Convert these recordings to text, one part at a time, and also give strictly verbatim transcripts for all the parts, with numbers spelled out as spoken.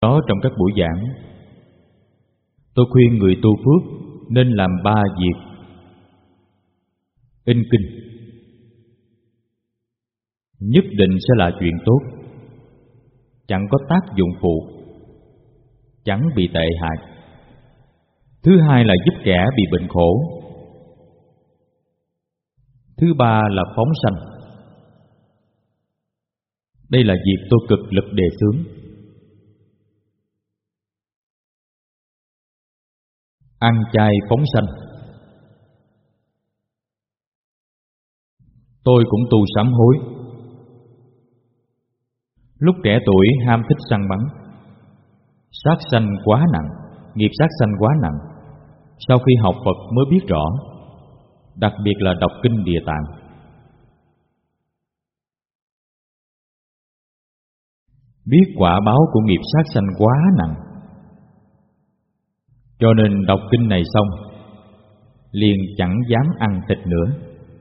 Đó, trong các buổi giảng, tôi khuyên người tu phước nên làm ba việc: in kinh nhất định sẽ là chuyện tốt, chẳng có tác dụng phụ, chẳng bị tệ hại. Thứ hai là giúp kẻ bị bệnh khổ. Thứ ba là phóng sanh. Đây là việc tôi cực lực đề xướng. Ăn chay phóng sanh. Tôi cũng tu sám hối. Lúc trẻ tuổi ham thích săn bắn, sát sanh quá nặng, nghiệp sát sanh quá nặng. Sau khi học Phật mới biết rõ, đặc biệt là đọc kinh Địa Tạng. Biết quả báo của nghiệp sát sanh quá nặng, cho nên đọc kinh này xong liền chẳng dám ăn thịt nữa.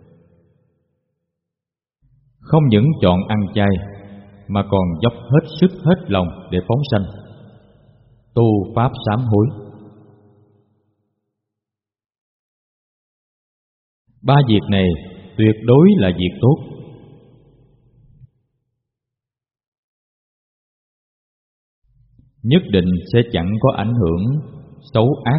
Không những chọn ăn chay mà còn dốc hết sức hết lòng để phóng sanh, tu pháp sám hối. Ba việc này tuyệt đối là việc tốt. Nhất định sẽ chẳng có ảnh hưởng xấu ác.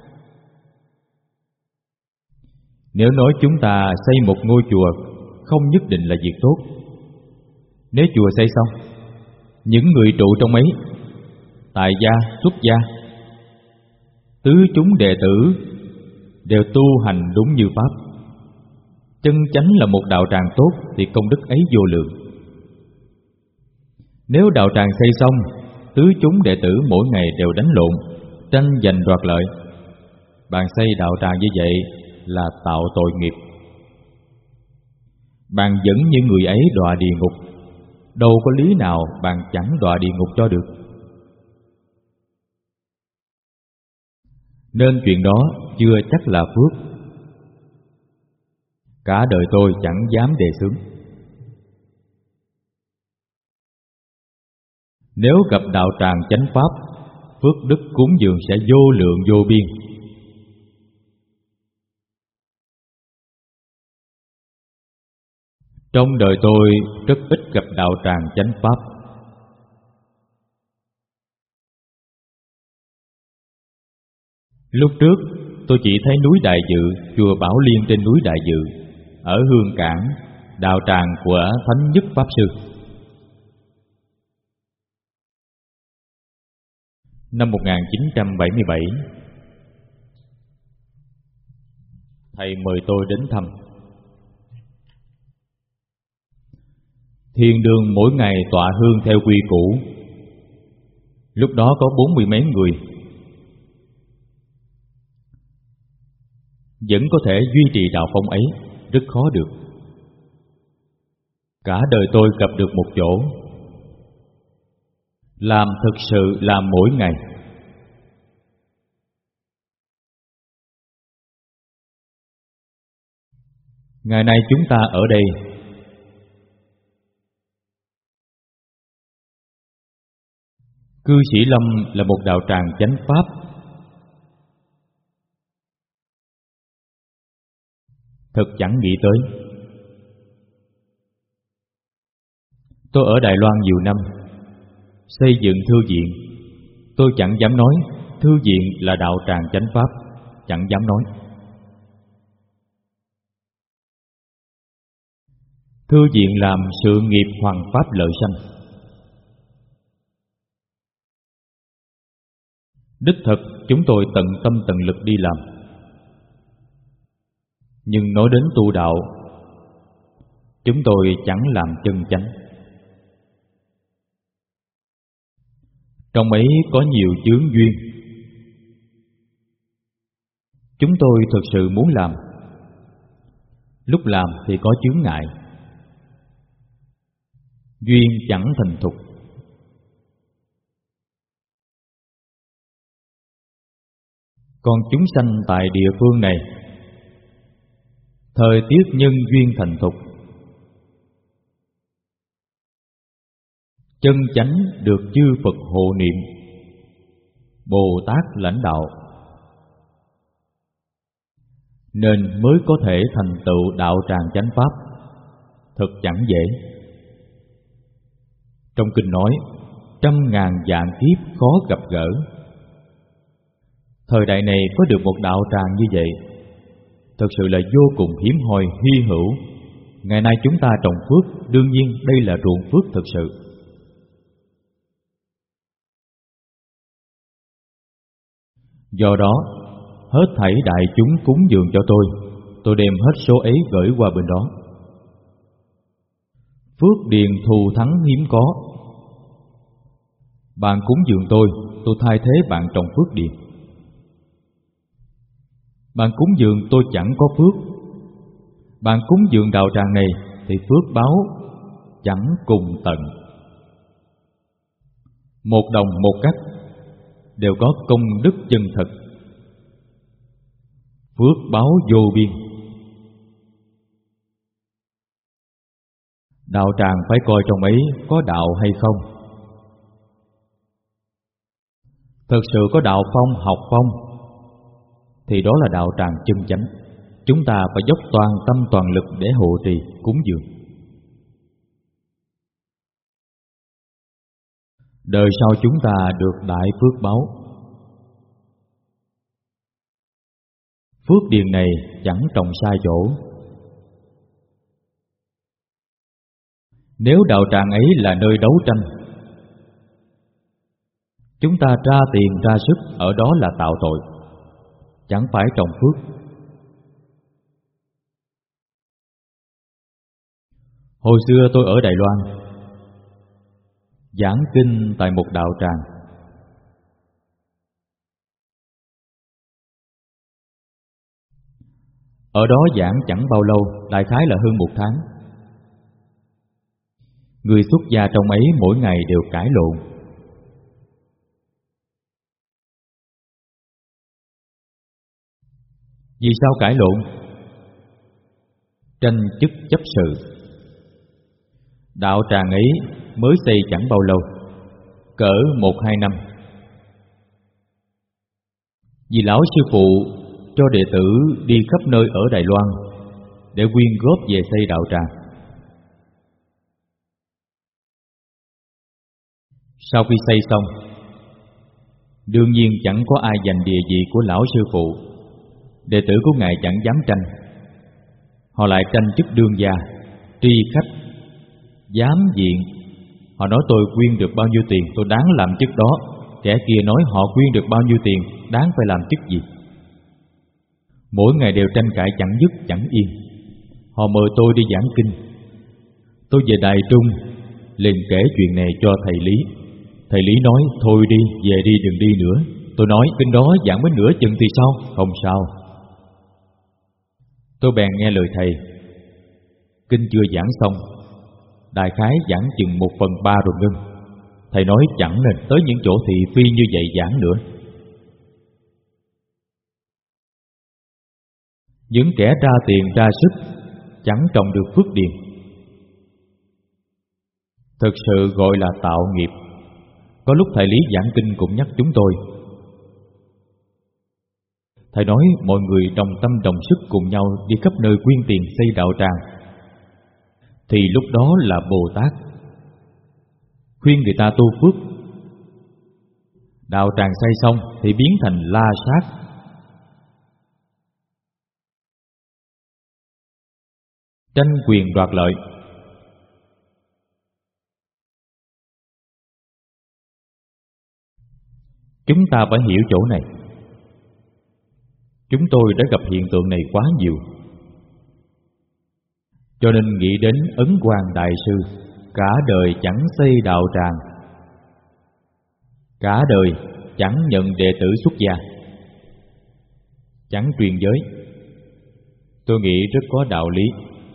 Nếu nói chúng ta xây một ngôi chùa không nhất định là việc tốt. Nếu chùa xây xong, những người trụ trong ấy, tại gia, xuất gia, tứ chúng đệ tử đều tu hành đúng như pháp, chân chánh là một đạo tràng tốt, thì công đức ấy vô lượng. Nếu đạo tràng xây xong, tứ chúng đệ tử mỗi ngày đều đánh lộn, tranh giành đoạt lợi, bạn xây đạo tràng như vậy là tạo tội nghiệp. Bạn dẫn những người ấy đọa địa ngục, đâu có lý nào bạn chẳng đọa địa ngục cho được. Nên chuyện đó chưa chắc là phước. Cả đời tôi chẳng dám đề xướng. Nếu gặp đạo tràng chánh pháp, phước đức cúng dường sẽ vô lượng vô biên. Trong đời tôi rất ít gặp đạo tràng chánh pháp. Lúc trước tôi chỉ thấy núi Đại Dự, chùa Bảo Liên trên núi Đại Dự, ở Hương Cảng, đạo tràng của Thánh Nhất Pháp Sư. Năm một nghìn chín trăm bảy mươi bảy, thầy mời tôi đến thăm. Thiền đường mỗi ngày tọa hương theo quy củ. Lúc đó có bốn mươi mấy người, vẫn có thể duy trì đạo phong ấy, rất khó được. Cả đời tôi gặp được một chỗ, làm thực sự làm mỗi ngày. Ngày nay chúng ta ở đây, Cư Sĩ Lâm là một đạo tràng chánh pháp. Thật chẳng nghĩ tới. Tôi ở Đài Loan nhiều năm, xây dựng thư viện. Tôi chẳng dám nói thư viện là đạo tràng chánh pháp, chẳng dám nói. Thư viện làm sự nghiệp hoằng pháp lợi sanh. Đích thực chúng tôi tận tâm tận lực đi làm. Nhưng nói đến tu đạo, chúng tôi chẳng làm chân chánh. Trong ấy có nhiều chướng duyên. Chúng tôi thực sự muốn làm, lúc làm thì có chướng ngại, duyên chẳng thành thục. Còn chúng sanh tại địa phương này, thời tiết nhân duyên thành thục, chân chánh được chư Phật hộ niệm, Bồ Tát lãnh đạo, nên mới có thể thành tựu đạo tràng chánh pháp. Thật chẳng dễ. Trong kinh nói, trăm ngàn vạn kiếp khó gặp gỡ. Thời đại này có được một đạo tràng như vậy, thật sự là vô cùng hiếm hoi, hy hữu. Ngày nay chúng ta trồng phước, đương nhiên đây là ruộng phước thực sự. Do đó, hết thảy đại chúng cúng dường cho tôi, tôi đem hết số ấy gửi qua bên đó. Phước điền thù thắng hiếm có. Bạn cúng dường tôi, tôi thay thế bạn trồng phước điền. Bạn cúng dường tôi chẳng có phước. Bạn cúng dường đạo tràng này thì phước báo chẳng cùng tận. Một đồng một cách đều có công đức chân thật, phước báo vô biên. Đạo tràng phải coi trong ấy có đạo hay không. Thật sự có đạo phong, học phong thì đó là đạo tràng chân chánh. Chúng ta phải dốc toàn tâm toàn lực để hộ trì, cúng dường. Đời sau chúng ta được đại phước báo. Phước điền này chẳng trồng sai chỗ. Nếu đạo tràng ấy là nơi đấu tranh, chúng ta ra tiền ra sức ở đó là tạo tội, chẳng phải trồng phước. Hồi xưa tôi ở Đài Loan giảng kinh tại một đạo tràng. Ở đó giảng chẳng bao lâu, đại khái là hơn một tháng. Người xuất gia trong ấy mỗi ngày đều cãi lộn. Vì sao cãi lộn? Tranh chức chấp sự. Đạo tràng ấy mới xây chẳng bao lâu, cỡ một hai năm. Vì lão sư phụ cho đệ tử đi khắp nơi ở Đài Loan để quyên góp về xây đạo tràng. Sau khi xây xong, đương nhiên chẳng có ai giành địa vị của lão sư phụ. Đệ tử của ngài chẳng dám tranh. Họ lại tranh chức đương gia, tri khách, giám diện. Họ nói tôi quyên được bao nhiêu tiền, tôi đáng làm chức đó. Kẻ kia nói họ quyên được bao nhiêu tiền, đáng phải làm chức gì. Mỗi ngày đều tranh cãi chẳng dứt chẳng yên. Họ mời tôi đi giảng kinh. Tôi về Đài Trung liền kể chuyện này cho thầy Lý. Thầy Lý nói thôi đi, về đi, đừng đi nữa. Tôi nói kinh đó giảng mới nửa chừng thì sao? Không sao. Tôi bèn nghe lời thầy. Kinh chưa giảng xong, đại khái giảng chừng một phần ba rồi ngưng. Thầy nói chẳng nên tới những chỗ thị phi như vậy giảng nữa. Những kẻ ra tiền ra sức chẳng trồng được phước điền. Thực sự gọi là tạo nghiệp. Có lúc thầy Lý giảng kinh cũng nhắc chúng tôi. Thầy nói mọi người đồng tâm đồng sức cùng nhau đi khắp nơi quyên tiền xây đạo tràng, thì lúc đó là Bồ Tát. Khuyên người ta tu phước. Đạo tràng xây xong thì biến thành la sát. Tranh quyền đoạt lợi. Chúng ta phải hiểu chỗ này. Chúng tôi đã gặp hiện tượng này quá nhiều, cho nên nghĩ đến Ấn Quang Đại Sư, cả đời chẳng xây đạo tràng, cả đời chẳng nhận đệ tử xuất gia, chẳng truyền giới. Tôi nghĩ rất có đạo lý.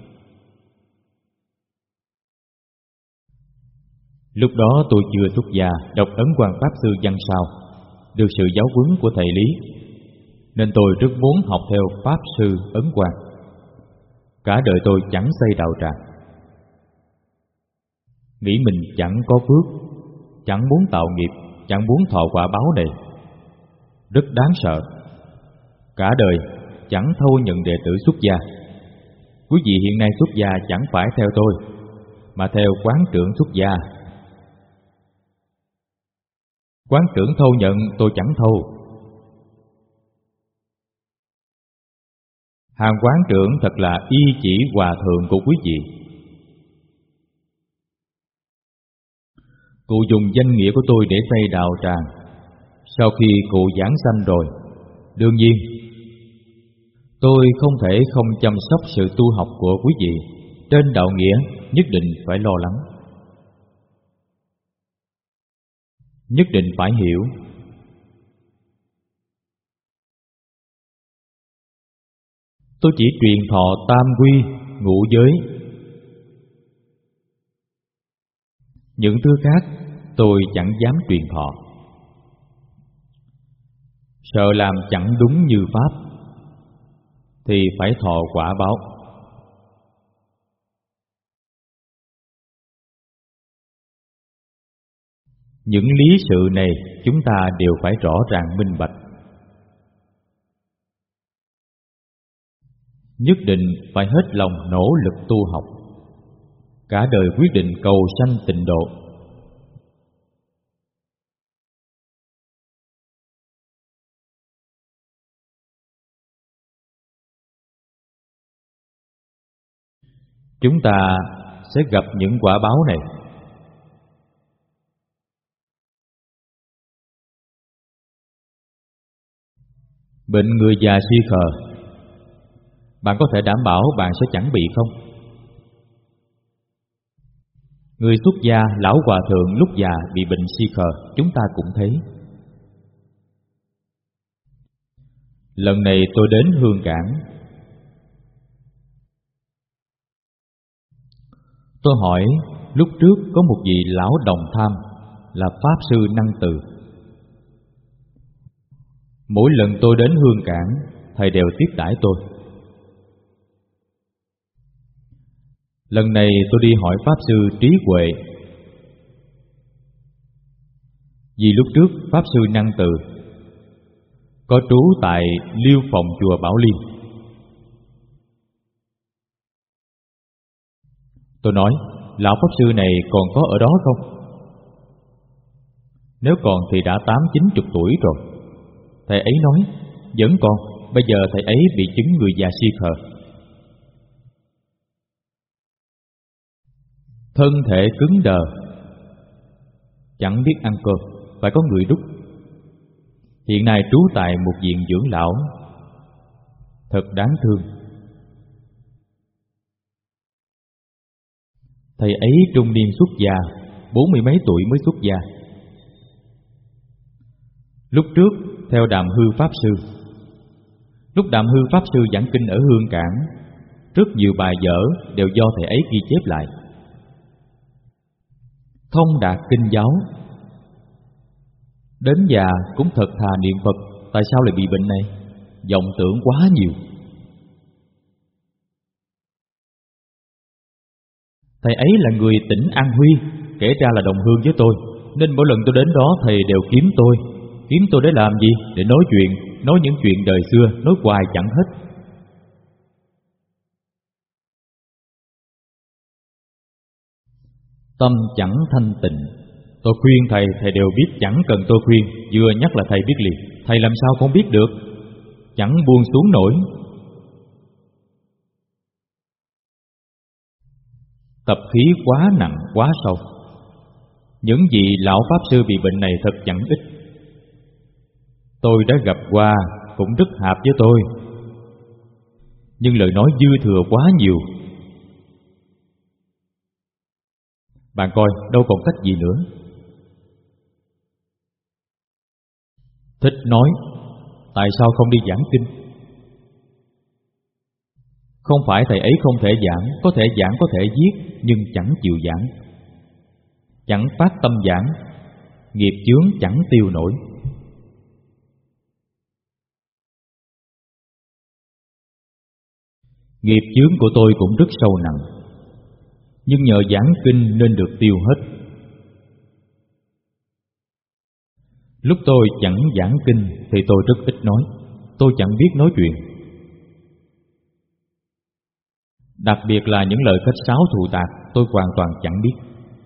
Lúc đó tôi chưa xuất gia, đọc Ấn Quang Pháp Sư văn sao, được sự giáo huấn của thầy Lý, nên tôi rất muốn học theo Pháp Sư Ấn Quang. Cả đời tôi chẳng xây đạo tràng. Nghĩ mình chẳng có phước, chẳng muốn tạo nghiệp, chẳng muốn thọ quả báo này, rất đáng sợ. Cả đời chẳng thâu nhận đệ tử xuất gia. Quý vị hiện nay xuất gia chẳng phải theo tôi, mà theo quán trưởng xuất gia. Quán trưởng thâu nhận, tôi chẳng thâu. Hàng quán trưởng thật là y chỉ hòa thượng của quý vị. Cụ dùng danh nghĩa của tôi để xây đạo tràng. Sau khi cụ giảng sanh rồi, đương nhiên tôi không thể không chăm sóc sự tu học của quý vị. Trên đạo nghĩa nhất định phải lo lắng, nhất định phải hiểu. Tôi chỉ truyền thọ tam quy, ngũ giới. Những thứ khác tôi chẳng dám truyền thọ, sợ làm chẳng đúng như pháp thì phải thọ quả báo. Những lý sự này chúng ta đều phải rõ ràng minh bạch. Nhất định phải hết lòng nỗ lực tu học, cả đời quyết định cầu sanh tịnh độ. Chúng ta sẽ gặp những quả báo này. Bệnh người già suy khờ, bạn có thể đảm bảo bạn sẽ chẳng bị không? Người xuất gia, lão hòa thượng lúc già bị bệnh suy khờ, chúng ta cũng thấy. Lần này tôi đến Hương Cảng. Tôi hỏi, lúc trước có một vị lão đồng tham là Pháp Sư Năng Từ. Mỗi lần tôi đến Hương Cảng, thầy đều tiếp đãi tôi. Lần này tôi đi hỏi Pháp Sư Trí Huệ. Vì lúc trước Pháp Sư Năng Từ có trú tại Liêu Phòng chùa Bảo Liên. Tôi nói, lão Pháp Sư này còn có ở đó không? Nếu còn thì đã tám chín chục tuổi rồi. Thầy ấy nói, vẫn còn, bây giờ thầy ấy bị chứng người già suy khờ. Thân thể cứng đờ, chẳng biết ăn cơm, phải có người đút. Hiện nay trú tại một viện dưỡng lão, thật đáng thương. Thầy ấy trung niên xuất gia, bốn mươi mấy tuổi mới xuất gia. Lúc trước theo Đàm Hư Pháp Sư. Lúc Đàm Hư Pháp Sư giảng kinh ở Hương Cảng, rất nhiều bài vở đều do thầy ấy ghi chép lại. Thông đạt kinh giáo. Đến già cũng thật thà niệm Phật, tại sao lại bị bệnh này? Vọng tưởng quá nhiều. Thầy ấy là người tỉnh An Huy, kể ra là đồng hương với tôi, nên mỗi lần tôi đến đó thầy đều kiếm tôi. Kiếm tôi để làm gì? Để nói chuyện, nói những chuyện đời xưa, nói hoài chẳng hết. Tâm chẳng thanh tịnh. Tôi khuyên thầy, thầy đều biết, chẳng cần tôi khuyên, vừa nhắc là thầy biết liền. Thầy làm sao không biết được? Chẳng buông xuống nổi. Tập khí quá nặng, quá sâu. Những vị lão Pháp Sư bị bệnh này thật chẳng ít. Tôi đã gặp qua, cũng rất hợp với tôi, nhưng lời nói dư thừa quá nhiều. Bạn coi, đâu còn cách gì nữa. Thích nói, tại sao không đi giảng kinh? Không phải thầy ấy không thể giảng, có thể giảng, có thể viết, nhưng chẳng chịu giảng. Chẳng phát tâm giảng, nghiệp chướng chẳng tiêu nổi. Nghiệp chướng của tôi cũng rất sâu nặng, nhưng nhờ giảng kinh nên được tiêu hết. Lúc tôi chẳng giảng kinh thì tôi rất ít nói. Tôi chẳng biết nói chuyện. Đặc biệt là những lời khách sáo thù tạc, tôi hoàn toàn chẳng biết.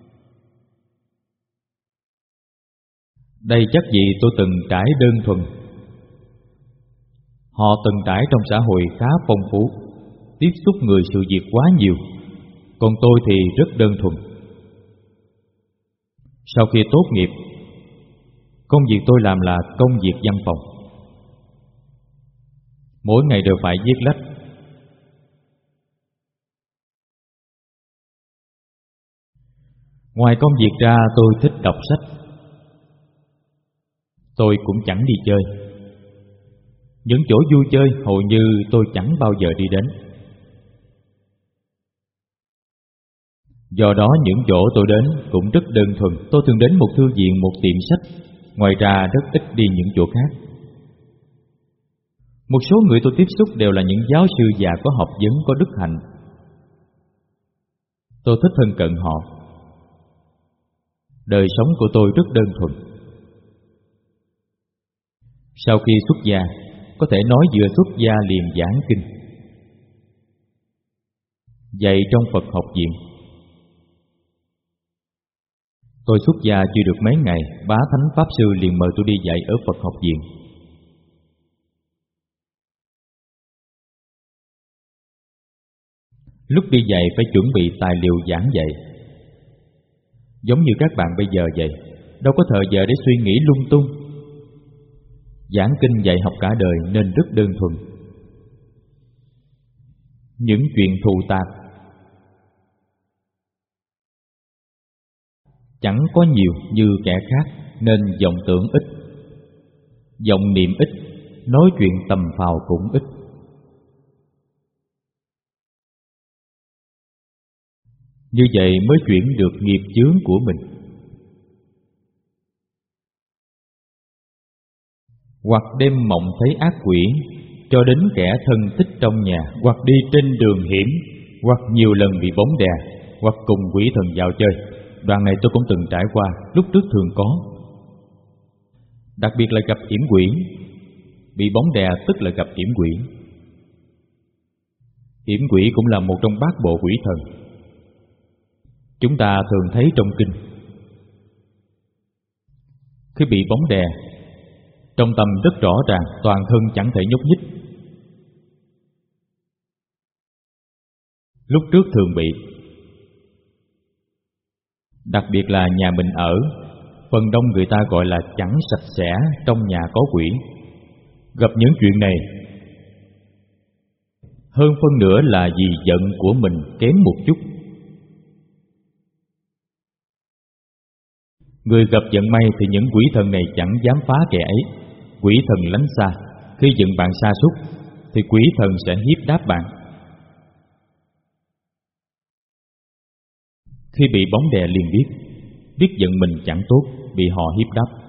Đây chắc gì tôi từng trải đơn thuần. Họ từng trải trong xã hội khá phong phú, tiếp xúc người sự việc quá nhiều, còn tôi thì rất đơn thuần. Sau khi tốt nghiệp, công việc tôi làm là công việc văn phòng. Mỗi ngày đều phải viết lách. Ngoài công việc ra, tôi thích đọc sách. Tôi cũng chẳng đi chơi. Những chỗ vui chơi hầu như tôi chẳng bao giờ đi đến. Do đó những chỗ tôi đến cũng rất đơn thuần. Tôi thường đến một thư viện, một tiệm sách. Ngoài ra rất ít đi những chỗ khác. Một số người tôi tiếp xúc đều là những giáo sư già có học vấn, có đức hạnh. Tôi thích thân cận họ. Đời sống của tôi rất đơn thuần. Sau khi xuất gia, có thể nói vừa xuất gia liền giảng kinh, dạy trong Phật học viện. Tôi xuất gia chưa được mấy ngày, bá thánh pháp sư liền mời tôi đi dạy ở Phật học viện. Lúc đi dạy phải chuẩn bị tài liệu giảng dạy, giống như các bạn bây giờ vậy, đâu có thời giờ để suy nghĩ lung tung. Giảng kinh dạy học cả đời nên rất đơn thuần. Những chuyện thù tạc chẳng có nhiều như kẻ khác, nên vọng tưởng ít, vọng niệm ít, nói chuyện tầm phào cũng ít. Như vậy mới chuyển được nghiệp chướng của mình. Hoặc đêm mộng thấy ác quỷ, cho đến kẻ thân thích trong nhà, hoặc đi trên đường hiểm, hoặc nhiều lần bị bóng đè, hoặc cùng quỷ thần vào chơi. Đoạn này tôi cũng từng trải qua, lúc trước thường có. Đặc biệt là gặp yểm quỷ. Bị bóng đè tức là gặp yểm quỷ. Yểm quỷ cũng là một trong bát bộ quỷ thần. Chúng ta thường thấy trong kinh. Khi bị bóng đè, trong tâm rất rõ ràng, toàn thân chẳng thể nhúc nhích. Lúc trước thường bị. Đặc biệt là nhà mình ở, phần đông người ta gọi là chẳng sạch sẽ, trong nhà có quỷ. Gặp những chuyện này, hơn phân nửa là vì giận của mình kém một chút. Người gặp vận may thì những quỷ thần này chẳng dám phá kẻ ấy. Quỷ thần lánh xa. Khi giận bạn sa sút thì quỷ thần sẽ hiếp đáp bạn. Khi bị bóng đè liền biết, biết giận mình chẳng tốt, bị họ hiếp đáp.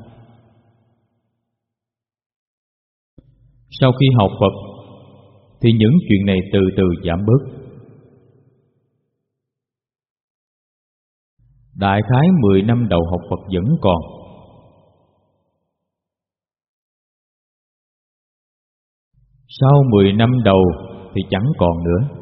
Sau khi học Phật thì những chuyện này từ từ giảm bớt. Đại khái mười năm đầu học Phật vẫn còn. Sau mười năm đầu thì chẳng còn nữa.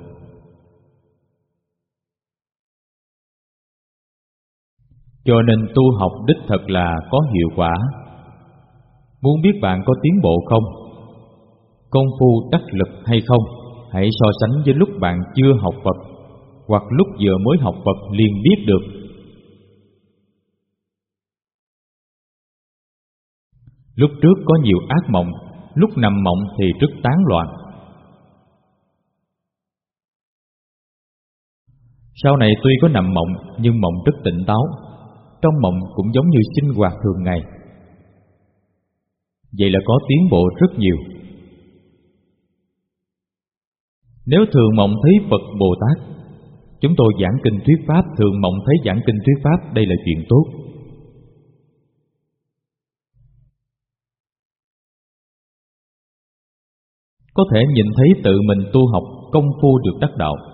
Cho nên tu học đích thật là có hiệu quả. Muốn biết bạn có tiến bộ không, công phu đắc lực hay không, hãy so sánh với lúc bạn chưa học Phật, hoặc lúc vừa mới học Phật liền biết được. Lúc trước có nhiều ác mộng, lúc nằm mộng thì rất tán loạn. Sau này tuy có nằm mộng nhưng mộng rất tỉnh táo. Trong mộng cũng giống như sinh hoạt thường ngày. Vậy là có tiến bộ rất nhiều. Nếu thường mộng thấy Phật Bồ Tát, chúng tôi giảng kinh thuyết pháp, thường mộng thấy giảng kinh thuyết pháp, đây là chuyện tốt. Có thể nhìn thấy tự mình tu học công phu được đắc đạo.